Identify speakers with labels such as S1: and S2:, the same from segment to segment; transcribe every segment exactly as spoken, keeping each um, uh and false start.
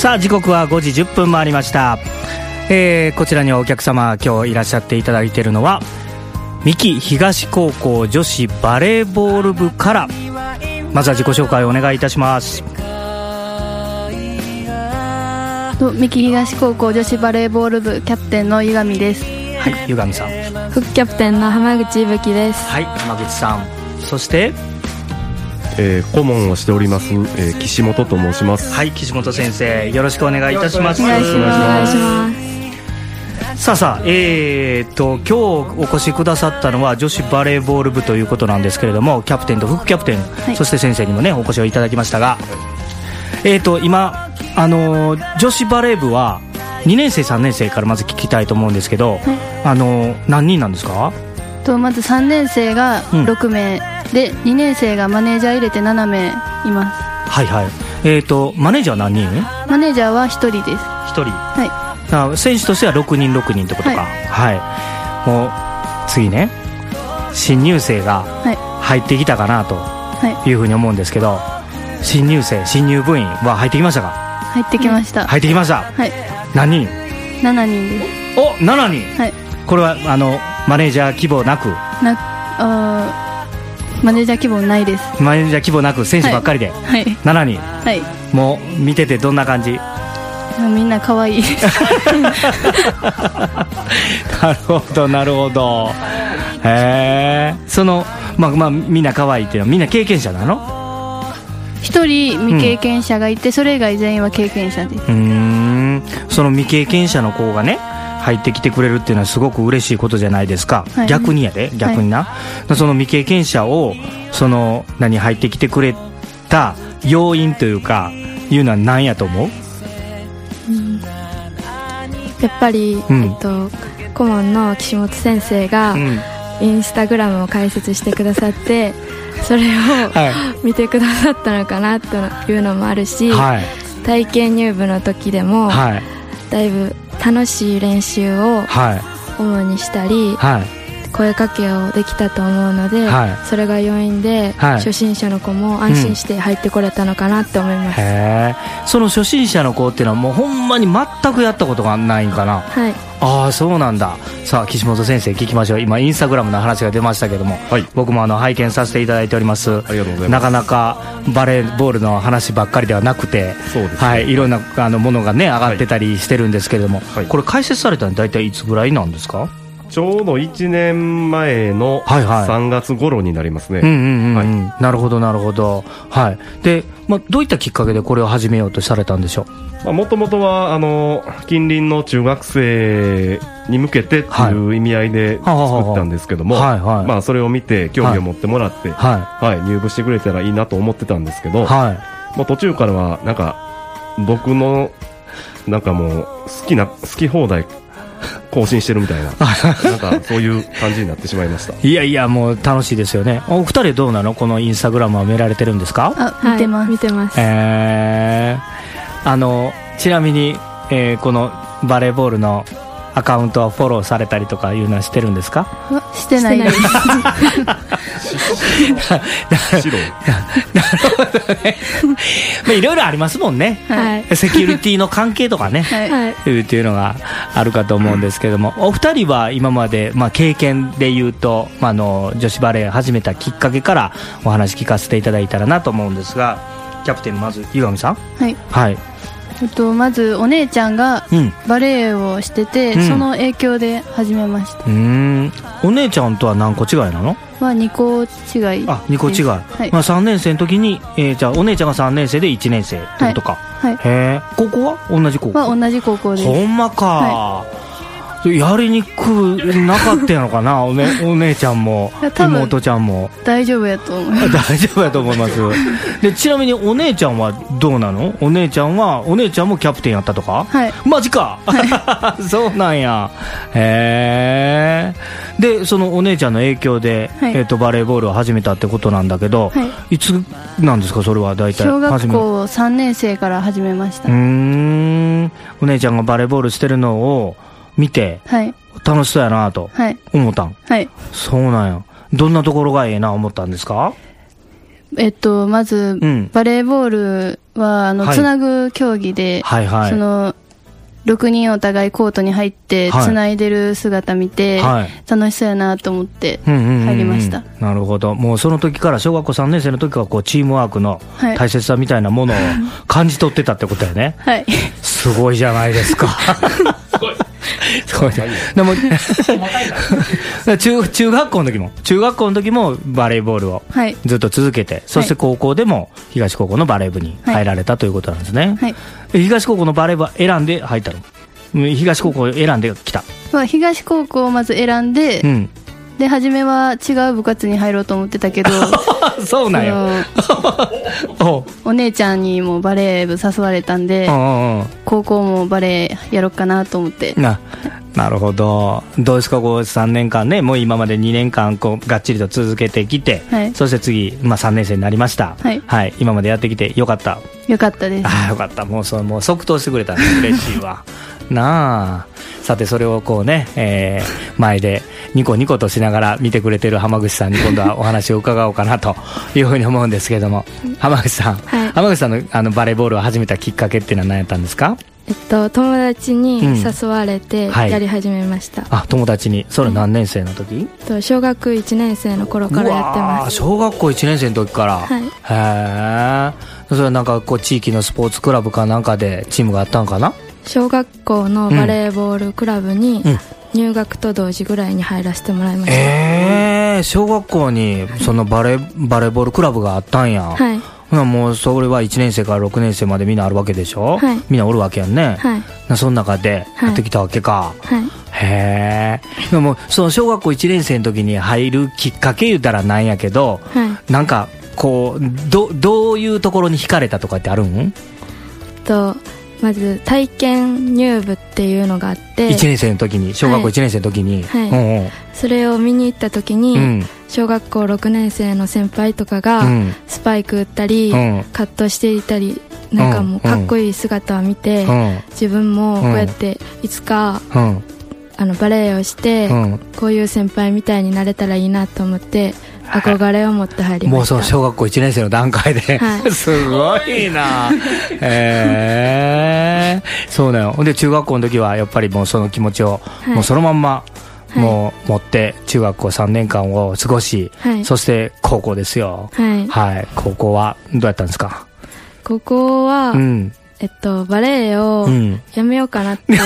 S1: さあ時刻はごじじゅっぷん回りました。えー、こちらにはお客様今日いらっしゃっていただいているのは三木東高校女子バレーボール部から、まずは自己紹介をお願いいたします。
S2: 三木東高校女子バレーボール部キャプテンの湯上です。
S1: はい、湯上さん。
S3: 副キャプテンの浜口いぶきです。
S1: はい、浜口さん。そして
S4: えー、顧問をしております、えー、岸本と申します。
S1: はい、岸本先生、よろしくお願いいたします。
S3: お願いします。
S1: さあさあ、えー、っと今日お越しくださったのは女子バレーボール部ということなんですけれども、キャプテンと副キャプテン、はい、そして先生にもねお越しをいただきましたが、えー、っと今あのー、女子バレー部はにねん生さんねん生からまず聞きたいと思うんですけど、はい、あのー、何人なんですか？
S2: とまずさんねん生がろくめい、うん、でにねん生がマネージャー入れてななめいいます。
S1: はいはい。えーとマネージャー何人？
S2: マネージャーはひとりです。
S1: ひとり。
S2: はい。
S1: あ、選手としてはろくにんろくにんってことか。はい、はい、もう次ね、新入生が入ってきたかなというふうに思うんですけど、新入生新入部員は入ってきましたか？
S2: 入ってきました。
S1: 入ってきました。
S2: はい。
S1: 何人？
S2: ななにんです。
S1: お、ななにん。
S2: はい。
S1: これはあのマネージャー希望なく？
S2: なあマネージャー希望ないです。
S1: マネージャー希望なく選手ばっかりで、
S2: はい、
S1: ななにん。
S2: はい。
S1: もう見ててどんな感じ？
S2: みんな可愛いです
S1: なるほどなるほど。へえ。そのまあまあみんな可愛いっていうのはみんな経験者なの？
S2: 一人未経験者がいて、うん、それ以外全員は経験者です。
S1: うーん。その未経験者の子がね入ってきてくれるっていうのはすごく嬉しいことじゃないですか、はい、逆にやで逆にな、はい、その未経験者をその何入ってきてくれた要因というかいうのは何やと思う？
S3: うん、やっぱり、うん、えっと、顧問の岸本先生が、うん、インスタグラムを開設してくださってそれを、はい、見てくださったのかなというのもあるし、はい、体験入部の時でも、はい、だいぶ楽しい練習を主にしたり、はい、声かけをできたと思うので、はい、それが要因で、はい、初心者の子も安心して入ってこれたのかなって思います、
S1: うん、へー。その初心者の子っていうのはもうほんまに全くやったことがないんかな？
S3: はい。
S1: ああそうなんだ。さあ岸本先生聞きましょう。今インスタグラムの話が出ましたけども、はい、僕もあの拝見させていただいております。
S4: ありがとうございます。
S1: なかなかバレーボールの話ばっかりではなくて、
S4: そうですね、
S1: はい、いろんなあのものがね上がってたりしてるんですけれども、はい、これ開設されたのは大体いつぐらいなんですか？
S4: ちょうどいちねんまえのさんがつ頃になりますね。
S1: うんうんうんうん、はい、なるほどなるほど。はい。で、まあ、どういったきっかけでこれを始めようとされたんでしょう？
S4: もともとはあの近隣の中学生に向けてっていう意味合いで作ったんですけども、はいはいはい、まあ、それを見て興味を持ってもらって、はいはい、入部してくれたらいいなと思ってたんですけど、はい、もう途中からはなんか僕のなんかもう好きな好き放題更新してるみたいななんかそういう感じになってしまいました。
S1: いやいやもう楽しいですよね。お二人どうなの？このインスタグラムは見られてるんですか？
S2: あ、見てます、はい、見てます。
S1: えー、あのちなみに、えー、このバレーボールのアカウントはフォローされたりとかいうのはしてるんですか？
S2: してないですな
S1: るほどねまあいろいろありますもんね、はい、セキュリティの関係とかね、はい、っていうのがあるかと思うんですけども、お二人は今まで、まあ、経験でいうと、まあ、あの女子バレー始めたきっかけからお話聞かせていただいたらなと思うんですが、キャプテンまず湯上さん。
S2: はい、はい。えっと、まずお姉ちゃんがバレーをしてて、うん、その影響で始めました。
S1: うーん。お姉ちゃんとは何個違いなの？
S2: まあにこ違い。
S1: あ、にこ違い、はい。まあ、さんねん生の時に、えー、じゃあお姉ちゃんがさんねん生でいちねん生ってことか、はいはい、へー。高校は同じ高校？
S2: は同じ高校です。
S1: ほんまか、はい、やりにくなかったのかなお, ね、お姉ちゃんも妹ちゃんも
S2: 大丈夫やと思います
S1: 大丈夫やと思いますでちなみにお姉ちゃんはどうなの？お姉ちゃんはお姉ちゃんもキャプテンやったとか？はい。マジか、はい、そうなんや。へえ。でそのお姉ちゃんの影響で、はい、えー、とバレーボールを始めたってことなんだけど、はい、いつなんですかそれは？大体
S2: 小学校さんねん生から始めました。
S1: うーん。お姉ちゃんがバレーボールしてるのを見て、はい、楽しそうやなと思ったん、はい、そうなんや。どんなところがええな思ったんですか？
S2: えっと、まず、うん、バレーボールはあの、はい、つなぐ競技で、はいはい、そのろくにんお互いコートに入ってつないでる姿見て、はい、楽しそうやなと思って入りました、うんうんうん、
S1: なるほど。もうその時から小学校さんねん生の時からこうチームワークの大切さみたいなものを感じ取ってたってことだよね。
S2: はい、
S1: すごいじゃないですか。すごいすごいでも中, 中学校の時も中学校の時もバレーボールをずっと続けて、はい、そして高校でも東高校のバレー部に入られたということなんですね、はい、東高校のバレー部は選んで入ったの？東高校を選んできた？
S2: 東高校をまず選んで、うん、で初めは違う部活に入ろうと思ってたけど
S1: そうなんよ
S2: お姉ちゃんにもバレー部誘われたんで、高校もバレーやろうかなと思って。
S1: ななるほど。どうですか、こうさんねんかんね、もう今までにねんかんこうがっちりと続けてきて、はい、そして次、まあ、さんねん生になりました、はいはい、今までやってきてよかった？
S2: よかったです。
S1: あ、よかった。もうそもう即答してくれたんで嬉しいわなあ。さてそれをこうね、えー、前でニコニコとしながら見てくれてる浜口さんに今度はお話を伺おうかなというふうに思うんですけれども、浜口さん、はい、浜口さん の, あのバレーボールを始めたきっかけっていうのは何やったんですか？
S3: えっと、友達に誘われてやり始めました、うんはい、
S1: あ、友達に。それ何年生の時？
S3: はい、小学いちねん生の頃からやってます。
S1: 小学校いちねん生の時から、はい、へえ。それはなんかこう地域のスポーツクラブかなんかでチームがあったんかな？
S3: 小学校のバレーボールクラブに入学と同時ぐらいに入らせてもらいました、うん、
S1: えー、小学校にそのバレー、バレーボールクラブがあったんや。はい。もうそれはいちねん生からろくねん生までみんなあるわけでしょ、はい、みんなおるわけやんね、はい、その中でやってきたわけか、はい、へえ。でもその小学校いちねん生の時に入るきっかけ言うたらなんやけど、はい、なんかこう ど, どういうところに惹かれたとかってあるん？
S3: とまず体験入部っていうのがあって、
S1: いちねん生の時に小学校いちねん生の時に、はいはい、うんうん、
S3: それを見に行った時に、うん、小学校ろくねん生の先輩とかがスパイク打ったり、うん、カットしていたり、なんかもうかっこいい姿を見て、うん、自分もこうやっていつか、うん、あのバレエをして、うん、こういう先輩みたいになれたらいいなと思って憧れを持って入りました。
S1: もうその小学校いちねん生の段階で、はい、すごいなへえー、そうだよ。で中学校の時はやっぱりもうその気持ちを、はい、もうそのまんまもう持って中学校さんねんかんを過ごし、はい、そして高校ですよ、はいはい、高校はどうやったんですか？
S3: 高校は、うん、えっと、バレエをやめようかなって、うん、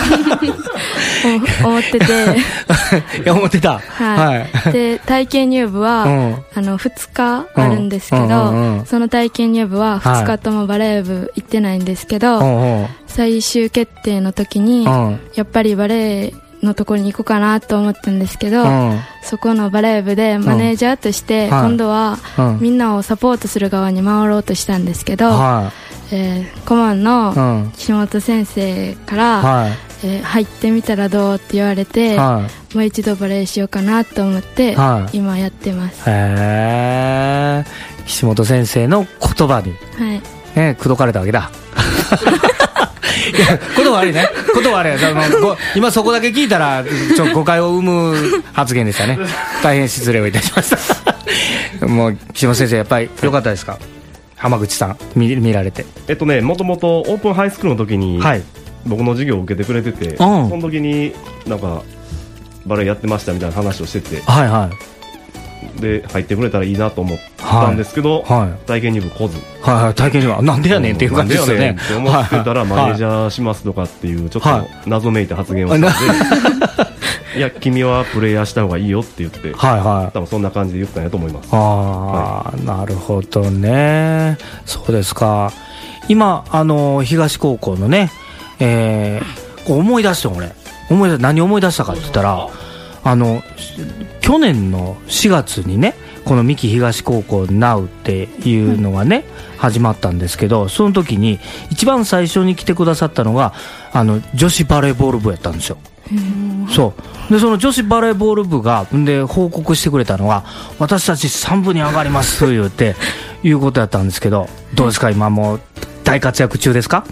S3: 思ってて
S1: いや思ってた、
S3: はいはい、で体験入部は、うん、あのふつかあるんですけど、うんうんうん、その体験入部はふつかともバレエ部行ってないんですけど、はい、最終決定の時に、うん、やっぱりバレエのところに行こうかなと思ったんですけど、うん、そこのバレー部でマネージャーとして今度はみんなをサポートする側に回ろうとしたんですけど、はい、えー、顧問の岸本先生から、はい、えー、入ってみたらどうって言われて、はい、もう一度バレーしようかなと思って、はい、今やってます。
S1: へー、岸本先生の言葉に、はい、ね、口説かれたわけだいや、こと悪いね、こと悪いその今そこだけ聞いたらちょ誤解を生む発言でしたね。大変失礼をいたしましたもう岸本先生やっぱり良かったですか？浜口さん 見, 見られて。
S4: えっとね、もともとオープンハイスクールの時に、はい、僕の授業を受けてくれてて、うん、その時になんかバレエやってましたみたいな話をしてて、はいはい、で入ってくれたらいいなと思ったんですけど、はいはい、体験入部来ず、
S1: はいはい、体験入部なんでやねんっていう感じですよね。
S4: なんでやねんって思ってたら、はいはい、マネージャーしますとかっていうちょっと謎めいた発言をしたので、はい、いや君はプレイヤーした方がいいよって言って、はいはい、多分そんな感じで言ったんやと思います。
S1: あ、はい、なるほどね。そうですか。今あの東高校のね、えー、こう思い出して俺思い出何を思い出したかって言ったら、あの去年のしがつにねこの三木東高校 ナウ っていうのがね、うん、始まったんですけど、その時に一番最初に来てくださったのがあの女子バレーボール部やったんですよ。そうでその女子バレーボール部がで報告してくれたのが私たちさん部に上がりますと言っていうことやったんですけど、どうですか今もう大活躍中ですか？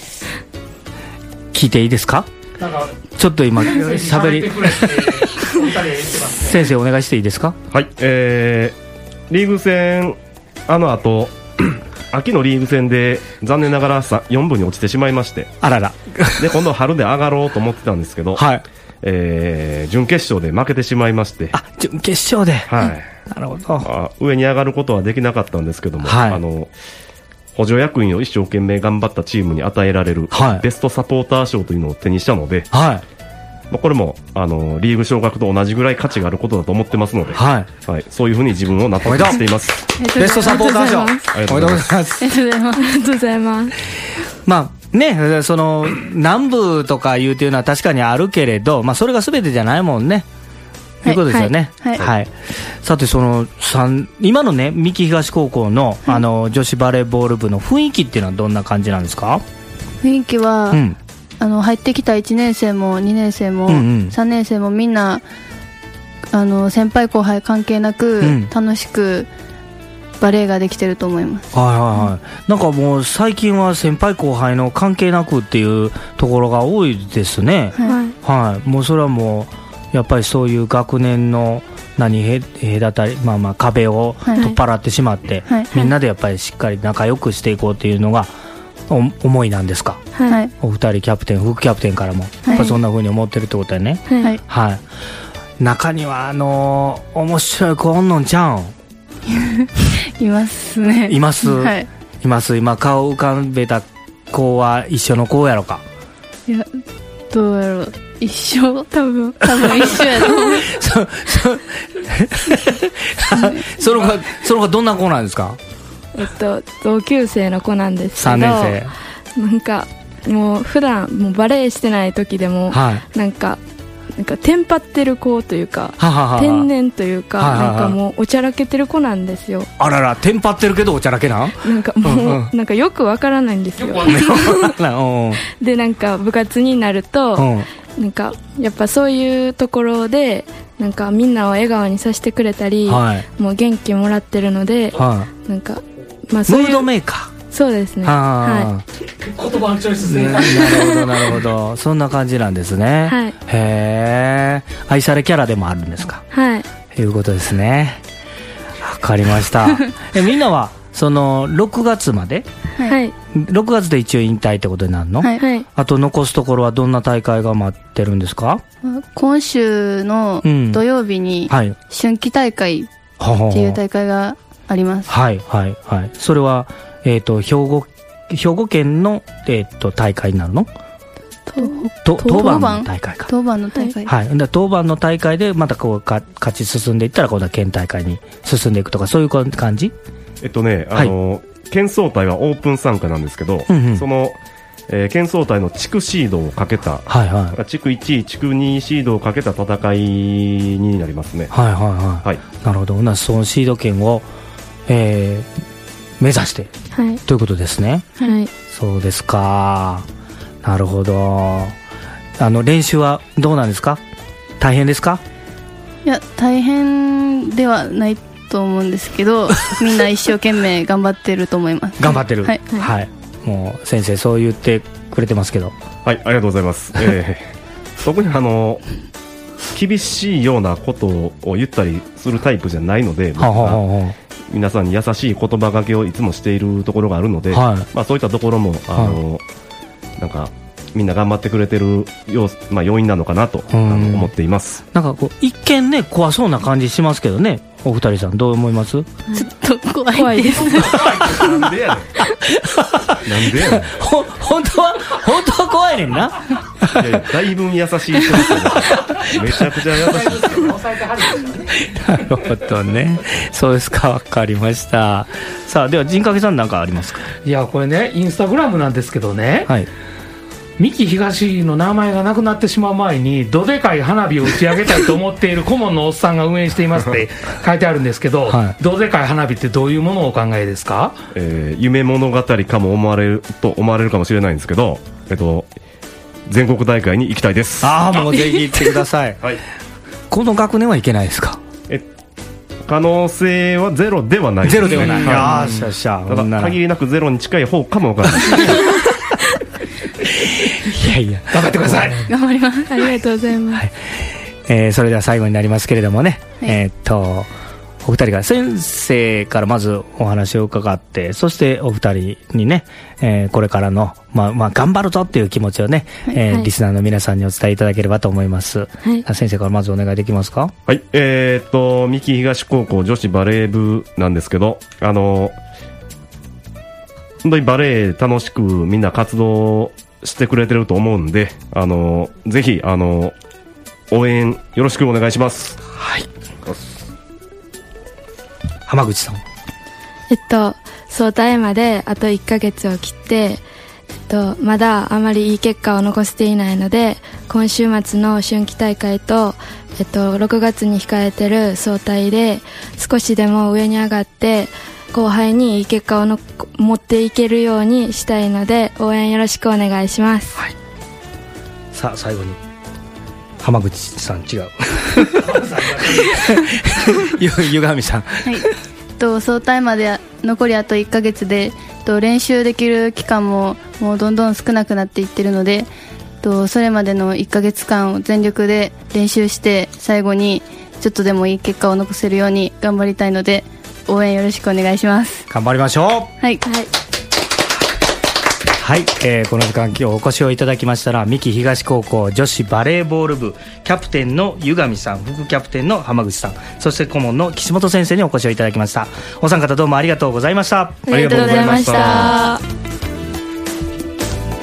S1: 聞いていいですか？なんかちょっと今しゃべり先生お願いしていいですか？
S4: はい、えー、リーグ戦あの後秋のリーグ戦で残念ながらよんぶに落ちてしまいまして、
S1: あらら
S4: で今度春で上がろうと思ってたんですけど、はい、えー、準決勝で負けてしまいまして、
S1: あ、準決勝で、
S4: はい、
S1: なるほど。
S4: あ、上に上がることはできなかったんですけども、はい、あの補助役員を一生懸命頑張ったチームに与えられる、はい、ベストサポーター賞というのを手にしたので、はい、まあ、これもあのリーグ昇格と同じぐらい価値があることだと思ってますので、はいはい、そういうふうに自分を納得しています。
S1: ベストサポーター賞、
S4: ありがとうございます。
S3: ありがとうございます。ありがとうございます。
S1: まあね、その南部とかいうというのは確かにあるけれど、まあ、それが全てじゃないもんね、ということですよね。はいはいはい、さてその今のね三木東高校 の、はい、あの女子バレーボール部の雰囲気っていうのはどんな感じなんですか？
S2: 雰囲気は、うん、あの入ってきたいちねん生もにねん生も、うんうん、さんねん生もみんなあの先輩後輩関係なく、うん、楽しくバレーができてると思います。
S1: はいはいはい。なんかもう最近は先輩後輩の関係なくっていうところが多いですね。はい、はい、もうそれはもうやっぱりそういう学年の何隔たり、まあまあ壁を取っ払ってしまって、はいはい、みんなでやっぱりしっかり仲良くしていこうっていうのが思いなんですか？はい、お二人キャプテン副キャプテンからも、はい、やっぱそんな風に思ってるってことだよね。はい、はい、中にはあのー、面白い子おんのんちゃうん
S2: いますね。
S1: います、はい、います。今顔浮かべた子は一緒の子やろか？
S2: いや、どうやろう、一緒、多分多分一緒やと思うそそ
S1: その子その子どんな子なんですか？
S3: えっと同級生の子なんですけど、
S1: さんねん生。
S3: なんかもう普段もうバレーしてない時でも、はい、なんかなんかテンパってる子というか、ははは天然というか、はははなんかもうおちゃらけてる子なんですよ。
S1: あらら、テンパってるけどおちゃらけなん？
S3: なんかもう、うんうん、なんかよくわからないんですよ。でなんか部活になると、うん、なんかやっぱそういうところでなんかみんなを笑顔にさせてくれたり、はい、もう元気もらってるので、はい、なんか
S1: まあそういうムードメーカー。
S3: そうですね。はい。
S1: 言葉のチョイスね。なるほどなるほど。そんな感じなんですね。はい。へえ。愛されキャラでもあるんですか？
S3: はい。
S1: いうことですね。わかりました。え、みんなはそのろくがつまで？はい。ろくがつで一応引退ってことになるの？はい。あと残すところはどんな大会が待ってるんですか？
S2: 今週の土曜日に春季大会っていう大会があります。
S1: はいはいはい。それはえー、と兵庫兵庫県の、えー、と大会になるの？当番の大会か。
S2: 当番の大会。
S1: はい。当番の大会でまたこうか勝ち進んでいったら今度は県大会に進んでいくとかそういう感じ？
S4: えっとね、あの、はい、県総体はオープン参加なんですけど、うんうん、その、えー、県総体の地区シードをかけた、はいはい、地区いちい、地区にシードをかけた戦いになりますね。
S1: はいはいはい。はい、なるほど。なそのシード権を、えー目指して、はい、ということですね。はい。そうですか。なるほど。あの練習はどうなんですか？大変ですか？
S2: いや、大変ではないと思うんですけどみんな一生懸命頑張ってると思います。
S1: 頑張ってる。はい、はい、もう先生そう言ってくれてますけど。
S4: はい、ありがとうございます。えー、特にあの厳しいようなことを言ったりするタイプじゃないので、はははは皆さんに優しい言葉がけをいつもしているところがあるので、はい、まあ、そういったところもあの、はい、なんかみんな頑張ってくれてる要、まあ、要因なのかなとあの思っています。
S1: なんかこう一見ね怖そうな感じしますけどね。お二人さんどう思います？ちょ
S2: っと怖いです
S4: なんでやねんなんでやねん
S1: ほ本当は本当は怖いねんな。
S4: いやいやだいぶ優しい人ですよね。めちゃくちゃ優しいですよね。
S1: なるほどね。そうですか、わかりました。さあでは陣掛さん何かありますか？
S5: いやこれねインスタグラムなんですけどね、はい、三木東の名前がなくなってしまう前にどでかい花火を打ち上げたいと思っている顧問のおっさんが運営していますって書いてあるんですけど、はい、どでかい花火ってどういうものをお考えですか？
S4: えー、夢物語かも思われると思われるかもしれないんですけど、えっと全国大会に行きたいです。
S1: ああもうぜひ行ってください、はい、この学年はいけないですか？え
S4: 可能性はゼロではないです、
S1: ね、ゼロではない、はい、よっしゃ
S4: ただ限りなくゼロに近い方かもわからない
S1: いやいや頑張ってください。
S2: 頑張ります。ありがとうございます、はい、
S1: えー、それでは最後になりますけれどもね、はい、えー、っとお二人が先生からまずお話を伺って、そしてお二人にね、えー、これからの、まあまあ、頑張るぞっていう気持ちをね、はいはい、えー、リスナーの皆さんにお伝えいただければと思います、はい、先生からまずお願いできますか。
S4: はい、えー、っと三木東高校女子バレー部なんですけど、あの本当にバレー楽しくみんな活動してくれてると思うんで、あのぜひあの応援よろしくお願いします。
S1: はい、浜口さん。
S3: えっと総体まであといっかげつを切って、えっと、まだあまりいい結果を残していないので、今週末の春季大会と、えっと、ろくがつに控えてる総体で少しでも上に上がって後輩にいい結果をの持っていけるようにしたいので、応援よろしくお願いします、はい、
S1: さあ最後に浜口さん違うゆ, ゆがみさん、
S2: はい、と総体まで残りあといっかげつで、と練習できる期間ももうどんどん少なくなっていってるので、とそれまでのいっかげつかんを全力で練習して最後にちょっとでもいい結果を残せるように頑張りたいので、応援よろしくお願いします。
S1: 頑張りましょう。
S2: はい、はい
S1: はい、えー、この時間今日お越しをいただきましたら、三木東高校女子バレーボール部キャプテンの湯上さん、副キャプテンの浜口さん、そして顧問の岸本先生にお越しをいただきました。お三方どうもありがとうございました。
S2: ありがとうございました。